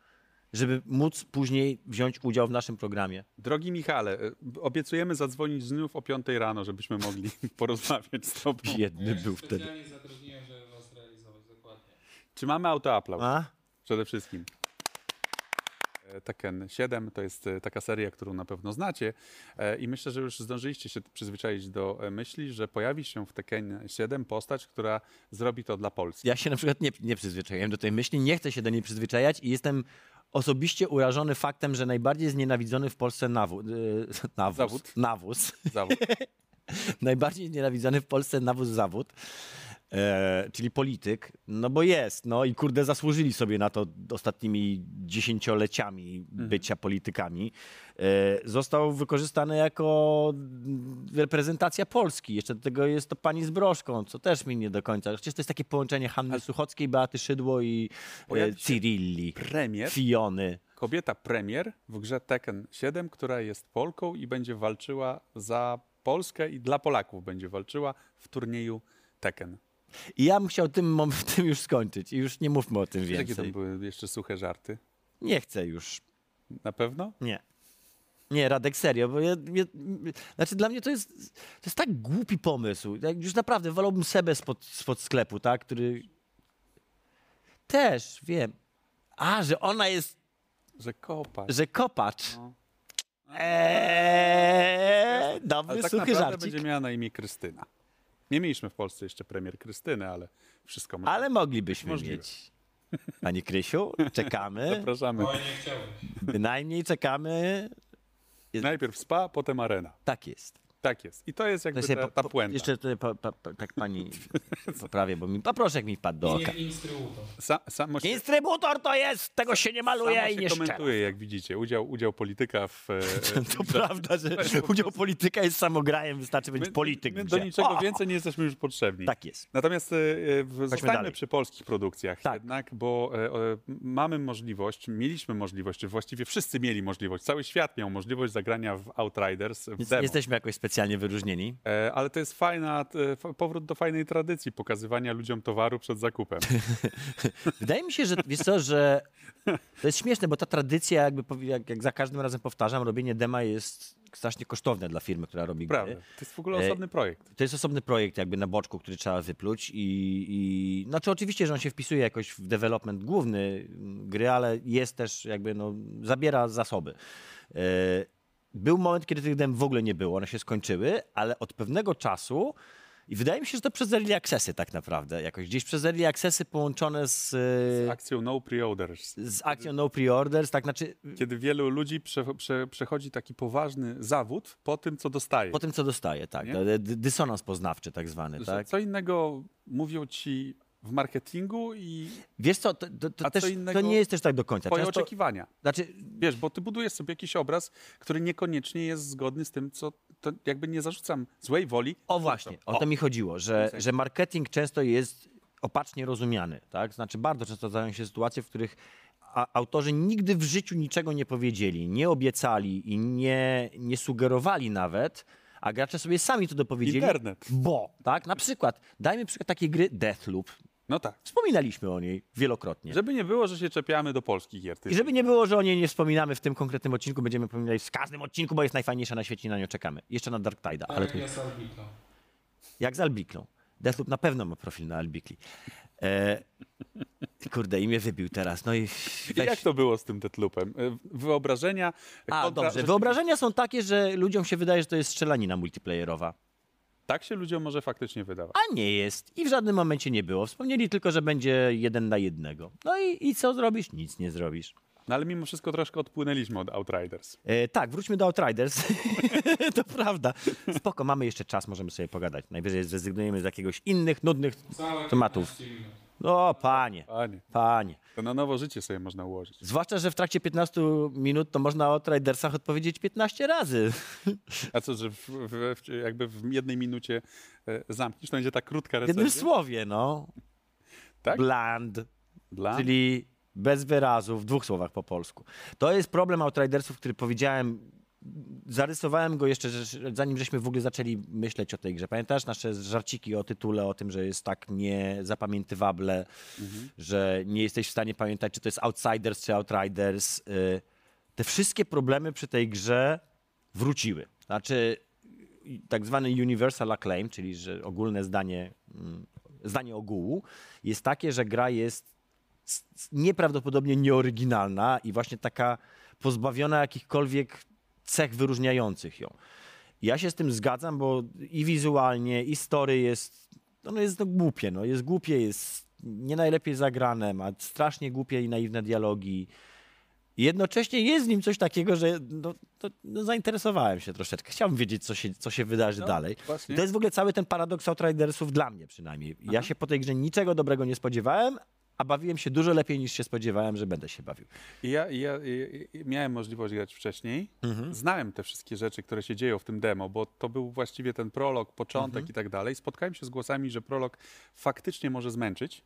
żeby móc później wziąć udział w naszym programie. Drogi Michale, obiecujemy zadzwonić znów o 5 rano, żebyśmy mogli porozmawiać z tobą. Biedny Ja był się wtedy. specjalnie zatrudniłem, żeby was realizować, dokładnie. Czy mamy autoaplauz? A? Przede wszystkim. Tekken 7 to jest taka seria, którą na pewno znacie i myślę, że już zdążyliście się przyzwyczaić do myśli, że pojawi się w Tekken 7 postać, która zrobi to dla Polski. Ja się na przykład nie przyzwyczaiłem do tej myśli, nie chcę się do niej przyzwyczajać i jestem osobiście urażony faktem, że najbardziej znienawidzony w Polsce Zawód. nawóz. Zawód. Najbardziej znienawidzony w Polsce zawód, czyli polityk, no bo jest, no i kurde zasłużyli sobie na to ostatnimi dziesięcioleciami bycia politykami. Został wykorzystany jako reprezentacja Polski. Jeszcze do tego jest to pani z broszką, co też mi nie do końca. Przecież to jest takie połączenie Hanny Suchockiej, Beaty Szydło i Pojawi się Cyrilli, Premier, Fiony. kobieta premier w grze Tekken 7, która jest Polką i będzie walczyła za Polskę i dla Polaków będzie walczyła w turnieju Tekken. I ja bym chciał tym już skończyć i już nie mówmy o tym Jakie więcej. to były jeszcze suche żarty? Nie chcę już. Na pewno? Nie. Nie, Radek, serio, bo znaczy dla mnie to jest tak głupi pomysł. Już naprawdę wolałbym Sebę spod sklepu, tak, który... Też, wiem. A, że ona jest, Że kopa. że kopacz. No. Dobry, Ale tak suchy naprawdę żarcik. będzie miała na imię Krystyna. Nie mieliśmy w Polsce jeszcze premier Krystyny, ale wszystko może. Ale moglibyśmy Możliwe. mieć. Pani Krysiu, czekamy. Zapraszamy. Oj, nie chciałeś. Bynajmniej czekamy. Najpierw spa, potem arena. Tak jest. Tak jest. I to jest jakby ta puenta. Jeszcze tutaj tak pani poprawię, bo poproszę, jak mi wpadł do oka. Nie instruutor. Samo się, Instrybutor to jest, tego się nie maluje samo i się nie szczela. komentuje, jak widzicie. Udział polityka w... To prawda, że udział polityka jest samograjem, wystarczy być polityk. My w do grze. niczego O! więcej nie jesteśmy już potrzebni. Tak jest. Natomiast zostańmy dalej. przy polskich produkcjach Tak. jednak, bo mamy możliwość, mieliśmy możliwość, właściwie wszyscy mieli możliwość, cały świat miał możliwość zagrania w Outriders w Więc demo. jesteśmy jakoś specjalnie wyróżnieni. Ale to jest powrót do fajnej tradycji pokazywania ludziom towaru przed zakupem. Wydaje mi się, że wiesz co, że to jest śmieszne, bo ta tradycja, jak za każdym razem powtarzam, robienie dema jest strasznie kosztowne dla firmy, która robi Prawda. gry. To jest w ogóle osobny projekt. To jest osobny projekt jakby na boczku, który trzeba wypluć i znaczy oczywiście, że on się wpisuje jakoś w development główny gry, ale jest też jakby, no, zabiera zasoby. Był moment, kiedy tych dem w ogóle nie było, one się skończyły, ale od pewnego czasu i wydaje mi się, że to przez Early Accessy tak naprawdę, jakoś gdzieś przez Early Accessy połączone z Akcją No Pre-Orders. akcją No Pre-Orders, tak znaczy Kiedy wielu ludzi przechodzi taki poważny zawód po tym, co dostaje. po tym, co dostaje, tak. Nie? Dysonans poznawczy tak zwany, Że tak. Co innego mówią ci w marketingu i Wiesz co, A też, co innego to nie jest też tak do końca. twoje Często, oczekiwania. znaczy, Wiesz, bo ty budujesz sobie jakiś obraz, który niekoniecznie jest zgodny z tym, co to jakby nie zarzucam złej woli. o właśnie, o to mi chodziło, że marketing często jest opacznie rozumiany, tak? Znaczy bardzo często zdarzają się sytuacje, w których autorzy nigdy w życiu niczego nie powiedzieli, nie obiecali i nie sugerowali nawet, a gracze sobie sami to dopowiedzieli. Internet. Bo, tak? Na przykład, dajmy przykład takiej gry Deathloop. No tak. Wspominaliśmy o niej wielokrotnie. Żeby nie było, że się czepiamy do polskich gier. I żeby nie było, że o niej nie wspominamy w tym konkretnym odcinku, będziemy wspominali w każdym odcinku, bo jest najfajniejsza na świecie i na nią czekamy. Jeszcze na Dark Tide'a, ale Tak, to ja z Albiką. jak z Albiklą. Deathloop na pewno ma profil na Albikli. Kurde, i mnie wybił teraz. No i Jak to było z tym Deathloopem? Wyobrażenia dobrze. Wyobrażenia są takie, że ludziom się wydaje, że to jest strzelanina multiplayerowa. Tak się ludziom może faktycznie wydawać. A nie jest. I w żadnym momencie nie było. Wspomnieli tylko, że będzie 1 na 1. No i co zrobisz? Nic nie zrobisz. No ale mimo wszystko troszkę odpłynęliśmy od Outriders. Tak, wróćmy do Outriders. To prawda. Spoko, mamy jeszcze czas, możemy sobie pogadać. Najwyżej zrezygnujemy z jakiegoś innych, nudnych Całe tematów. 15 minut. O, panie, Panie, panie. to na nowo życie sobie można ułożyć. Zwłaszcza, że w trakcie 15 minut to można o Outridersach odpowiedzieć 15 razy. A co, że jakby w jednej minucie zamkniesz, to będzie tak krótka W jednym recenzja? słowie, no. Tak? Bland, Dla? czyli bez wyrazu, w 2 słowach po polsku. To jest problem Outridersów, który powiedziałem zarysowałem go jeszcze, zanim żeśmy w ogóle zaczęli myśleć o tej grze. Pamiętasz nasze żarciki o tytule, o tym, że jest tak niezapamiętywable, że nie jesteś w stanie pamiętać, czy to jest Outsiders, czy Outriders. Te wszystkie problemy przy tej grze wróciły. Znaczy tak zwany universal acclaim, czyli że ogólne zdanie ogółu, jest takie, że gra jest nieprawdopodobnie nieoryginalna i właśnie taka pozbawiona jakichkolwiek cech wyróżniających ją. Ja się z tym zgadzam, bo i wizualnie, i story jest głupie. No. Jest głupie, jest nie najlepiej zagrane, ma strasznie głupie i naiwne dialogi. I jednocześnie jest w nim coś takiego, że zainteresowałem się troszeczkę. Chciałbym wiedzieć, co się wydarzy dalej. właśnie. I to jest w ogóle cały ten paradoks Outridersów dla mnie przynajmniej. Ja się po tej grze niczego dobrego nie spodziewałem, a bawiłem się dużo lepiej niż się spodziewałem, że będę się bawił. Ja miałem możliwość grać wcześniej. Znałem te wszystkie rzeczy, które się dzieją w tym demo, bo to był właściwie ten prolog, początek i tak dalej. Spotkałem się z głosami, że prolog faktycznie może zmęczyć.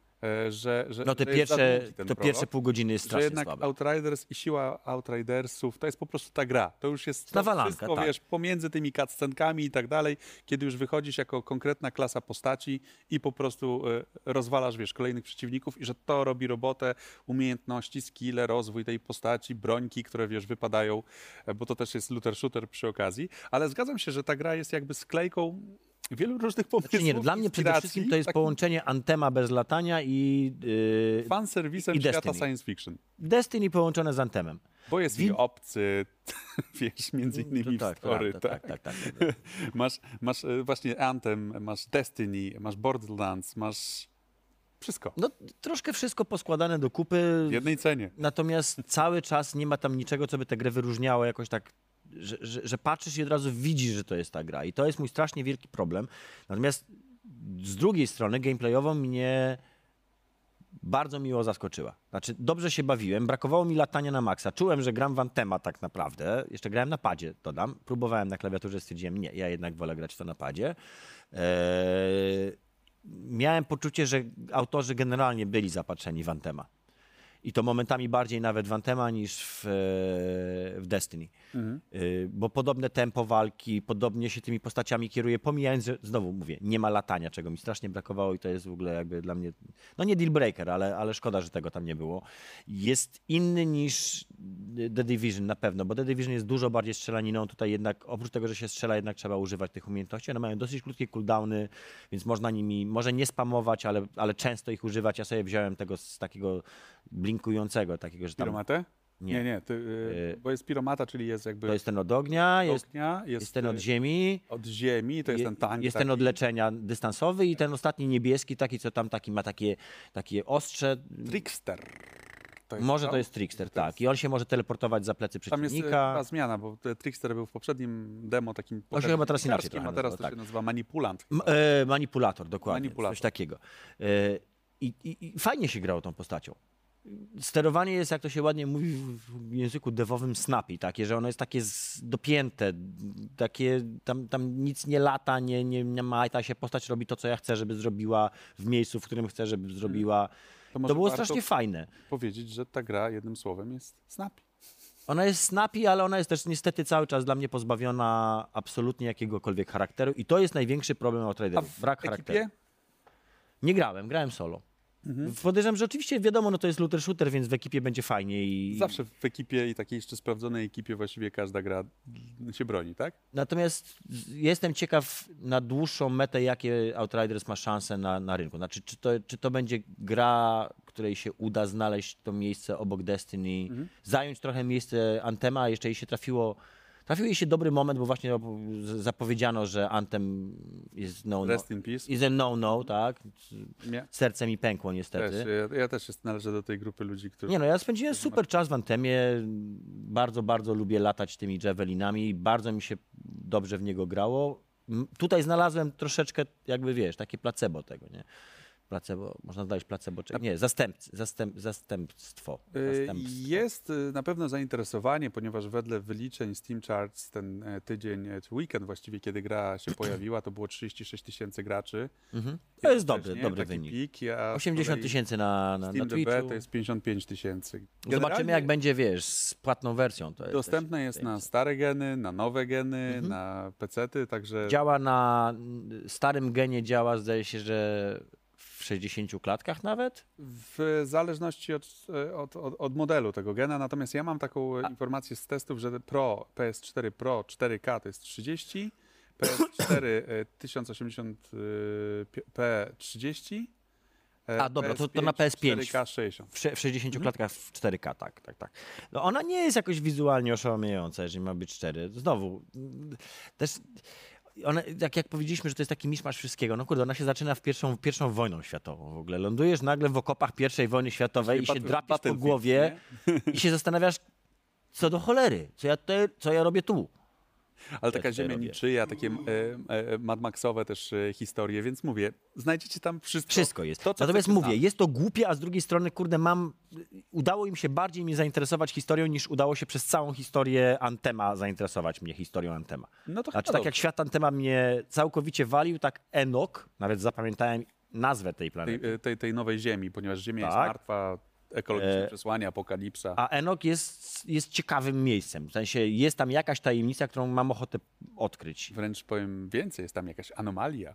Że No te że jest za długi ten prolog, pierwsze pół godziny jest że strasznie jednak słabe. Outriders i siła Outridersów to jest po prostu ta gra. To już jest to Nawalanka, wszystko, tak. wiesz, pomiędzy tymi cutscenkami i tak dalej, kiedy już wychodzisz jako konkretna klasa postaci i po prostu rozwalasz, wiesz, kolejnych przeciwników i że to robi robotę, umiejętności, skille, rozwój tej postaci, brońki, które, wiesz, wypadają, bo to też jest looter shooter przy okazji, ale zgadzam się, że ta gra jest jakby sklejką wielu różnych pomysłów. Znaczy nie, dla mnie przede inspiracji, wszystkim to jest takim połączenie Antema bez latania i fanserwisem i świata Destiny. science fiction. Destiny połączone z Antemem. Bo jest i obcy, wiesz, między innymi To w story, prawda, tak. tak. Masz właśnie Anthem, masz Destiny, masz Borderlands, masz wszystko No troszkę wszystko poskładane do kupy. w jednej cenie. Natomiast cały czas nie ma tam niczego, co by tę grę wyróżniało jakoś tak, że patrzysz i od razu widzisz, że to jest ta gra. I to jest mój strasznie wielki problem. Natomiast z drugiej strony gameplayowo mnie bardzo miło zaskoczyła. Znaczy dobrze się bawiłem, brakowało mi latania na maksa. Czułem, że gram w Anthema tak naprawdę. Jeszcze grałem na padzie, dodam. Próbowałem na klawiaturze, stwierdziłem, nie, ja jednak wolę grać w to na padzie. Miałem poczucie, że autorzy generalnie byli zapatrzeni w Anthema. I to momentami bardziej nawet w Anthema niż w Destiny. Bo podobne tempo walki, podobnie się tymi postaciami kieruje, pomijając, że znowu mówię, nie ma latania, czego mi strasznie brakowało i to jest w ogóle jakby dla mnie, no nie deal breaker, ale szkoda, że tego tam nie było. Jest inny niż The Division na pewno, bo The Division jest dużo bardziej strzelaniną. Tutaj jednak, oprócz tego, że się strzela, jednak trzeba używać tych umiejętności. One mają dosyć krótkie cooldowny, więc można nimi, może nie spamować, ale często ich używać. Ja sobie wziąłem tego z takiego blinkującego, takiego, że tam... Piromatę? Nie. Nie, bo jest piromata, czyli jest jakby To jest ten od ognia, ognia, jest ten od ziemi, od ziemi, to jest ten tank. jest ten od leczenia dystansowy i ten ostatni niebieski, taki co tam ma takie ostrze. Trickster. Może to jest Trickster, tak. I on się może teleportować za plecy Tam jest przeciwnika. ta zmiana, bo Trickster był w poprzednim demo takim On się chyba teraz inaczej pikarskim, trochę a teraz nazywa, to się nazywa Manipulant. Manipulator, dokładnie. Manipulator. Coś takiego. I fajnie się grało tą postacią. Sterowanie jest, jak to się ładnie mówi w języku devowym, snappy, takie, że ono jest takie dopięte, takie, tam nic nie lata, nie ma, ta się postać robi to, co ja chcę, żeby zrobiła w miejscu, w którym chcę, żeby zrobiła. To może było warto strasznie fajne. powiedzieć, że ta gra jednym słowem jest snappy. Ona jest snappy, ale ona jest też niestety cały czas dla mnie pozbawiona absolutnie jakiegokolwiek charakteru i to jest największy problem Outriderów, brak charakteru. ekipie? Nie grałem solo. Podejrzewam, że oczywiście wiadomo, no to jest looter shooter, więc w ekipie będzie fajnie. Zawsze w ekipie i takiej jeszcze sprawdzonej ekipie właściwie każda gra się broni, tak? Natomiast jestem ciekaw na dłuższą metę, jakie Outriders ma szansę na rynku. Znaczy, czy to będzie gra, której się uda znaleźć to miejsce obok Destiny, zająć trochę miejsce Anthema, a jeszcze jej się trafił jej się dobry moment, bo właśnie zapowiedziano, że Anthem jest Rest in peace. is a no, tak? Nie. Serce mi pękło niestety. Ja też należę do tej grupy ludzi, którzy... Nie no, ja spędziłem super czas w Anthemie, bardzo, bardzo lubię latać tymi javelinami, bardzo mi się dobrze w niego grało. Tutaj znalazłem troszeczkę, jakby wiesz, takie placebo tego, nie? placebo, można znaleźć placebo, czy nie, zastępstwo. Jest na pewno zainteresowanie, ponieważ wedle wyliczeń Steam Charts ten tydzień, czy weekend właściwie, kiedy gra się pojawiła, to było 36 tysięcy graczy. To jest Jednocześnie, dobry taki wynik. Pik, a 80 tysięcy na Steam DB Twitchu. to jest 55 tysięcy. Zobaczymy, jak będzie, wiesz, z płatną wersją. To jest Dostępne też jest na tajemnica. stare geny, na nowe geny, na pecety, także Działa na starym genie, działa, zdaje się, że w 60 klatkach nawet. w zależności od modelu tego gena. Natomiast ja mam taką informację z testów, że PS4 Pro 4K to jest 30, PS4 1080p 30, A dobra, to na PS5. 4K 60. W 60 klatkach w 4K, tak. No ona nie jest jakoś wizualnie oszałamiająca, jeżeli ma być 4. Znowu, też ona, jak powiedzieliśmy, że to jest taki miszmasz wszystkiego, no kurde, ona się zaczyna w pierwszą wojną światową w ogóle. Lądujesz nagle w okopach pierwszej wojny światowej i się drapiesz po Battlefield, głowie i się zastanawiasz, co do cholery, co ja robię tu. Ale taka tutaj ziemia robię. niczyja, takie Mad Maxowe też historie, więc mówię, znajdziecie tam wszystko. Wszystko jest. To, co Natomiast chcecie mówię, znać. jest to głupie, a z drugiej strony, kurde, udało im się bardziej mnie zainteresować historią, niż udało się przez całą historię Antema zainteresować mnie historią Antema. No to Znaczy, chyba tak jak świat Antema mnie całkowicie walił, tak Enoch, nawet zapamiętałem nazwę tej planety. tej nowej ziemi, ponieważ Ziemia jest Tak. martwa, ekologiczne przesłanie, apokalipsa. A Enoch jest ciekawym miejscem. W sensie jest tam jakaś tajemnica, którą mam ochotę odkryć. Wręcz powiem więcej, jest tam jakaś anomalia.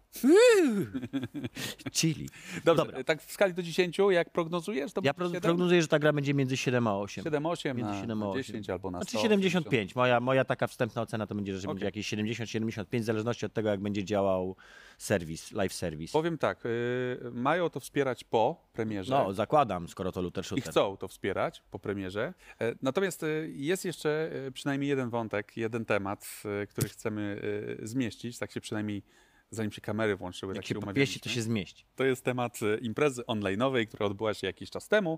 Chili. Dobrze, Dobra. tak w skali do 10, jak prognozujesz, to Ja będzie 7? prognozuję, że ta gra będzie między 7 a 8. 7-8 Między na 7 a 8. 10 albo na 100. Znaczy 75. Moja taka wstępna ocena to będzie, że będzie jakieś 70-75, w zależności od tego, jak będzie działał live service. Powiem tak, mają to wspierać po premierze. No, zakładam, skoro to looter I shooter. chcą to wspierać po premierze. Natomiast jest jeszcze przynajmniej jeden wątek, jeden temat, który chcemy zmieścić, tak się przynajmniej zanim się kamery włączyły, Jak tak się się popieści, to umawialiśmy. się zmieści. To jest temat imprezy online'owej, która odbyła się jakiś czas temu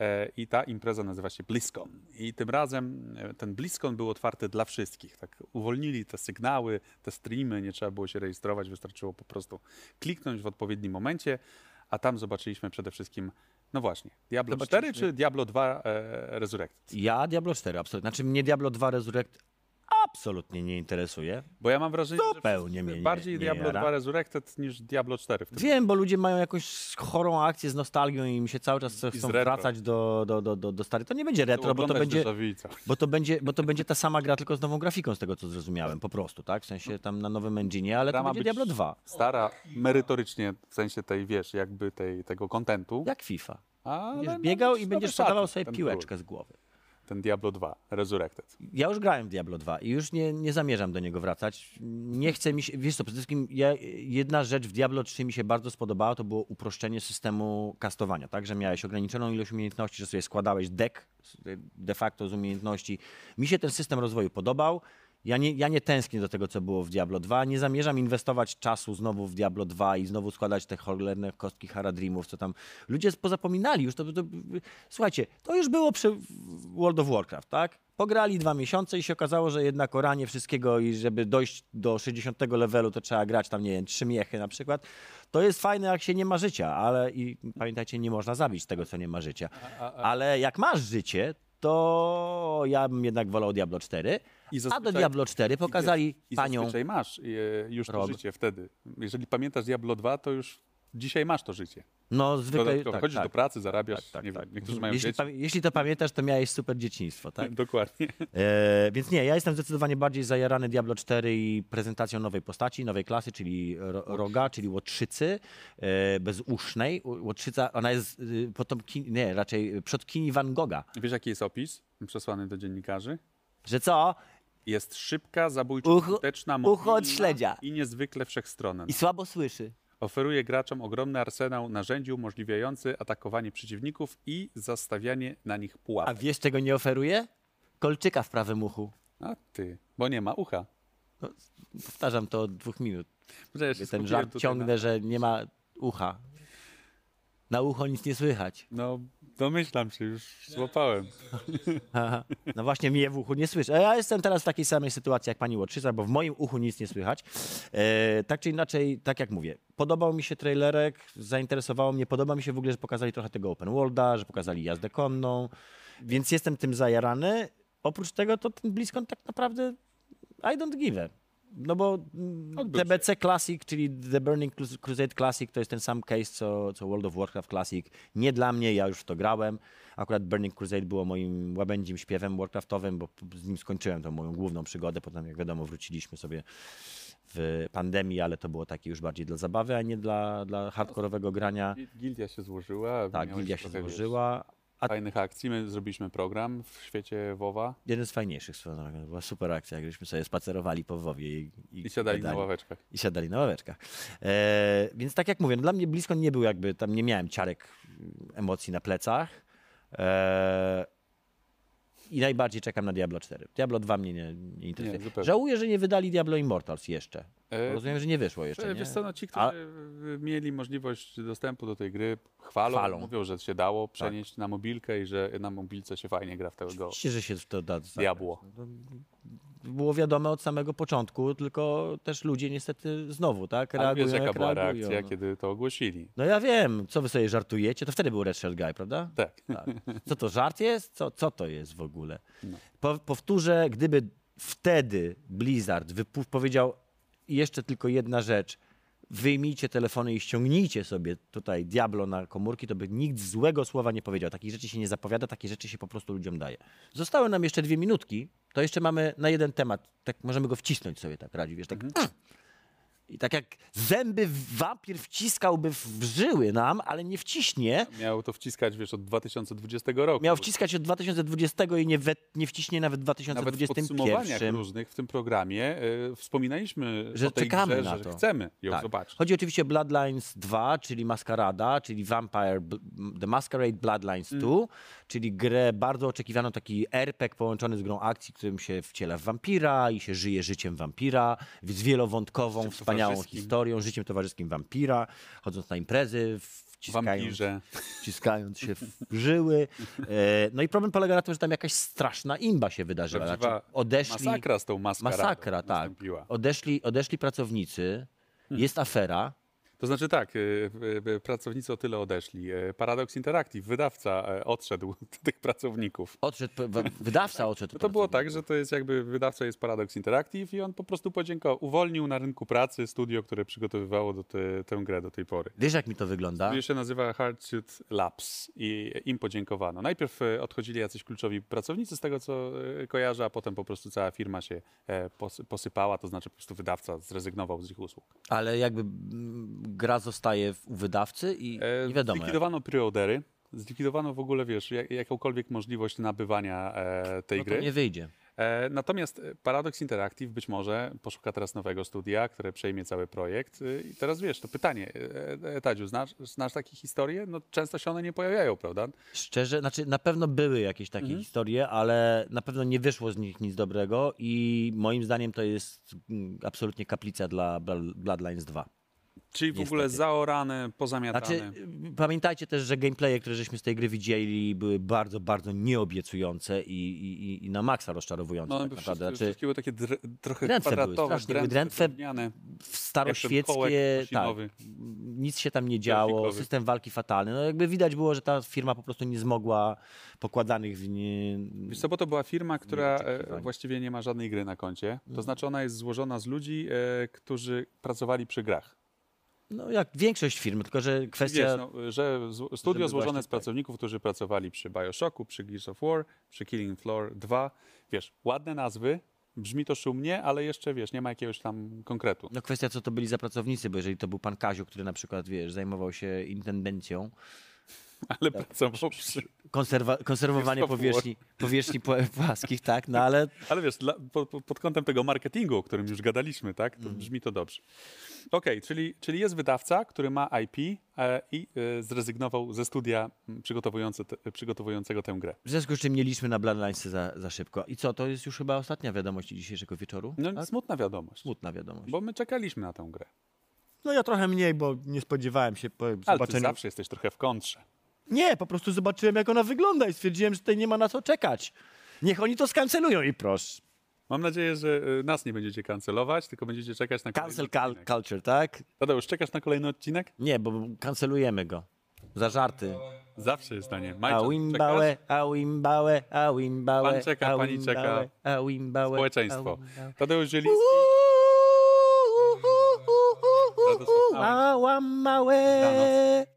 i ta impreza nazywa się BlizzCon. I tym razem ten BlizzCon był otwarty dla wszystkich. Tak uwolnili te sygnały, te streamy, nie trzeba było się rejestrować, wystarczyło po prostu kliknąć w odpowiednim momencie, a tam zobaczyliśmy przede wszystkim, no właśnie, Diablo 4 czy Diablo 2 Resurrected? Ja Diablo 4, absolutnie. Znaczy mnie Diablo 2 Resurrect absolutnie nie interesuje. Bo ja mam wrażenie, Zupełnie że mnie bardziej nie Diablo jara. 2 Resurrected niż Diablo 4 w tym Wiem, bo ludzie mają jakąś chorą akcję z nostalgią i mi się cały czas chcą retro. wracać do starych. To nie będzie retro, bo to oglądać będzie... déjà vu i cały. Bo to będzie ta sama gra, tylko z nową grafiką, z tego co zrozumiałem, po prostu, tak? W sensie tam na nowym engine'ie, ale Gra to ma będzie być Diablo 2. Stara merytorycznie, w sensie tej, wiesz, jakby tego kontentu. Jak FIFA. Ale Będziesz ma biegał być i nowy będziesz szatan, podawał sobie ten piłeczkę król, z głowy. Ten Diablo 2 Resurrected. Ja już grałem w Diablo 2 i już nie zamierzam do niego wracać. Nie chce mi się, wiesz co, przede wszystkim jedna rzecz w Diablo 3 mi się bardzo spodobała, to było uproszczenie systemu castowania, tak, że miałeś ograniczoną ilość umiejętności, że sobie składałeś deck de facto z umiejętności. Mi się ten system rozwoju podobał. Ja nie tęsknię do tego, co było w Diablo 2. Nie zamierzam inwestować czasu znowu w Diablo 2 i znowu składać te cholerne kostki Haradrimów, co tam ludzie pozapominali już. Słuchajcie, to już było przy World of Warcraft, tak? Pograli 2 miesiące i się okazało, że jednak o ranie wszystkiego i żeby dojść do 60 levelu, to trzeba grać tam, nie wiem, 3 miechy na przykład. To jest fajne, jak się nie ma życia, ale i pamiętajcie, nie można zabić tego, co nie ma życia. Ale jak masz życie, to ja bym jednak wolał Diablo 4. I A do zazwyczaj- Diablo 4 pokazali I panią... zazwyczaj masz już to Rob. życie wtedy. Jeżeli pamiętasz Diablo 2, to już dzisiaj masz to życie. No zwykle... Dodatkowo chodzisz do pracy, zarabiasz, tak, nie tak. wiem, niektórzy mają Jeśli, dzieci. jeśli to pamiętasz, to miałeś super dzieciństwo, tak? Dokładnie. Więc nie, ja jestem zdecydowanie bardziej zajarany Diablo 4 i prezentacją nowej postaci, nowej klasy, czyli Roga, czyli Łotrzycy, bezusznej. Łotrzyca, ona jest raczej przodkini Van Gogha. Wiesz, jaki jest opis przesłany do dziennikarzy? Że co? Jest szybka, zabójczo Ucho- skuteczna, ucho od mobilna śledzia. i niezwykle wszechstronna. I słabo słyszy. Oferuje graczom ogromny arsenał narzędzi umożliwiający atakowanie przeciwników i zastawianie na nich A pułapek. wiesz, czego nie oferuje? Kolczyka w prawym uchu. A ty, bo nie ma ucha. No, powtarzam to od 2 minut. Ja się Ten skupiłem żart tutaj ciągnę, że nie ma ucha. Na ucho nic nie słychać. No, Domyślam się, już złapałem. Aha. No właśnie mnie w uchu nie słyszę. A ja jestem teraz w takiej samej sytuacji jak pani Łotrzyca, bo w moim uchu nic nie słychać. Tak czy inaczej, tak jak mówię, podobał mi się trailerek, zainteresowało mnie, podoba mi się w ogóle, że pokazali trochę tego open worlda, że pokazali jazdę konną, więc jestem tym zajarany. Oprócz tego to ten BlizzCon tak naprawdę I don't give a. No bo Odbył TBC Classic, czyli The Burning Crusade Classic, to jest ten sam case, co World of Warcraft Classic. Nie dla mnie, ja już w to grałem. Akurat Burning Crusade było moim łabędzim śpiewem warcraftowym, bo z nim skończyłem tą moją główną przygodę. Potem, jak wiadomo, wróciliśmy sobie w pandemii, ale to było takie już bardziej dla zabawy, a nie dla hardkorowego grania. Gildia się złożyła. Tak, miałeś gildia się trochę, wiesz, złożyła. A fajnych akcji. My zrobiliśmy program w świecie WoWa jeden z fajniejszych swoją drogą. To była super akcja, jak żeśmy sobie spacerowali po WoWie i siadali na gadali. ławeczkach. I siadali na ławeczkach. Więc tak jak mówię, no dla mnie BlizzCon nie był jakby, tam nie miałem ciarek emocji na plecach. I najbardziej czekam na Diablo 4. Diablo 2 mnie nie interesuje. Nie, zupełnie. Żałuję, że nie wydali Diablo Immortals jeszcze. E, Rozumiem, że nie wyszło jeszcze, nie? Wiesz co, no ci, którzy mieli możliwość dostępu do tej gry, chwalą. Mówią, że się dało przenieść na mobilkę i że na mobilce się fajnie gra w tego Oczywiście, że się to da. Diabło. Było wiadome od samego początku, tylko też ludzie niestety znowu, tak, Ale reagują wiesz, jaka jak była reagują. reakcja, kiedy to ogłosili? No ja wiem, co wy sobie żartujecie, to wtedy był Red Shirt Guy, prawda? Tak. Tak. Co to, żart jest? Co to jest w ogóle? No. Powtórzę, gdyby wtedy Blizzard powiedział jeszcze tylko jedna rzecz, wyjmijcie telefony i ściągnijcie sobie tutaj Diablo na komórki, to by nikt złego słowa nie powiedział. Takich rzeczy się nie zapowiada, takie rzeczy się po prostu ludziom daje. Zostały nam jeszcze 2 minutki, to jeszcze mamy na jeden temat, tak możemy go wcisnąć sobie tak, Radziu, wiesz, tak... I tak jak zęby wampir wciskałby w żyły nam, ale nie wciśnie. Miał to wciskać, wiesz, od 2020 roku. Miał wciskać od 2020 i nie wciśnie nawet w Nawet w 2021. podsumowaniach różnych w tym programie wspominaliśmy Że o tej czekamy grze, na że to. chcemy ją Tak. zobaczyć. Chodzi oczywiście o Bloodlines 2, czyli Maskarada, czyli The Masquerade Bloodlines 2, czyli grę bardzo oczekiwaną, taki RPG połączony z grą akcji, którym się wciela w wampira i się żyje życiem wampira, z wielowątkową, wspaniałą towarzyskim. historią, życiem towarzyskim wampira, chodząc na imprezy, Wampirze. wciskając się w żyły. No i problem polega na tym, że tam jakaś straszna imba się wydarzyła. Prawdziwa masakra z tą maskaradą Masakra, tak. nastąpiła. Odeszli pracownicy, jest afera. To znaczy tak, pracownicy o tyle odeszli. Paradox Interactive, wydawca odszedł tych pracowników. Wydawca odszedł. No to było tak, że to jest jakby wydawca jest Paradox Interactive i on po prostu podziękował, uwolnił na rynku pracy studio, które przygotowywało tę grę do tej pory. Wiesz, jak mi to wygląda? Studio się nazywa Hardsuit Labs i im podziękowano. Najpierw odchodzili jacyś kluczowi pracownicy z tego, co kojarzę, a potem po prostu cała firma się posypała, to znaczy po prostu wydawca zrezygnował z ich usług. Ale jakby gra zostaje u wydawcy i nie wiadomo. Zlikwidowano preordery, zlikwidowano w ogóle, wiesz, jakąkolwiek możliwość nabywania tej No to gry. nie wyjdzie. Natomiast Paradox Interactive być może poszuka teraz nowego studia, które przejmie cały projekt. I teraz wiesz, to pytanie, Tadziu, znasz takie historie? No często się one nie pojawiają, prawda? Szczerze, znaczy na pewno były jakieś takie historie, ale na pewno nie wyszło z nich nic dobrego i moim zdaniem to jest absolutnie kaplica dla Bloodlines 2. Czyli w ogóle Niestety. zaorane, pozamiatane. Znaczy, pamiętajcie też, że gameplaye, które żeśmy z tej gry widzieli, były bardzo, bardzo nieobiecujące i na maksa rozczarowujące. No, tak naprawdę. wszystkie były takie trochę drętwe były, kwadratowe, strasznie były drętwe. drewniane. Staroświeckie, tak, osinowy. nic się tam nie działo, Grafikowy. system walki fatalny. No jakby widać było, że ta firma po prostu nie zmogła pokładanych w nie... Wiesz co, bo to była firma, która Nieoczekiwanie. właściwie nie ma żadnej gry na koncie. To znaczy ona jest złożona z ludzi, którzy pracowali przy grach. No jak większość firm, tylko że kwestia... Wiesz, no, że studio żeby złożone właśnie z pracowników, którzy pracowali przy Bioshocku, przy Gears of War, przy Killing Floor 2. Wiesz, ładne nazwy, brzmi to szumnie, ale jeszcze, wiesz, nie ma jakiegoś tam konkretu. No kwestia, co to byli za pracownicy, bo jeżeli to był pan Kazio, który na przykład, wiesz, zajmował się intendencją, Ale pracował przy... konserwowanie Gears of War. powierzchni płaskich, tak, no ale Ale wiesz, pod kątem tego marketingu, o którym już gadaliśmy, tak, to brzmi to dobrze. Okej, czyli jest wydawca, który ma IP i zrezygnował ze studia przygotowującego tę grę. w związku z czym nie liczmy na Bloodlines za szybko. I co, to jest już chyba ostatnia wiadomość dzisiejszego wieczoru? No tak? smutna wiadomość, Smutna wiadomość. bo my czekaliśmy na tę grę. No ja trochę mniej, bo nie spodziewałem się Ale ty zobaczenia. zawsze jesteś trochę w kontrze. Nie, po prostu zobaczyłem, jak ona wygląda i stwierdziłem, że tutaj nie ma na co czekać. Niech oni to skancelują i proszę. Mam nadzieję, że nas nie będziecie kancelować, tylko będziecie czekać na kolejny Cancel odcinek. culture, tak? Tadeusz, czekasz na kolejny odcinek? Nie, bo kancelujemy go. Za żarty. Zawsze jest na nie. A Majczan, wimbałe, czekasz? a wimbałe, a wimbałe. Pan czeka, a pani wimbałe, czeka. A wimbałe, Społeczeństwo. a wimbałe. Tadeusz Zieliński. Radosław Małek. A łamałe.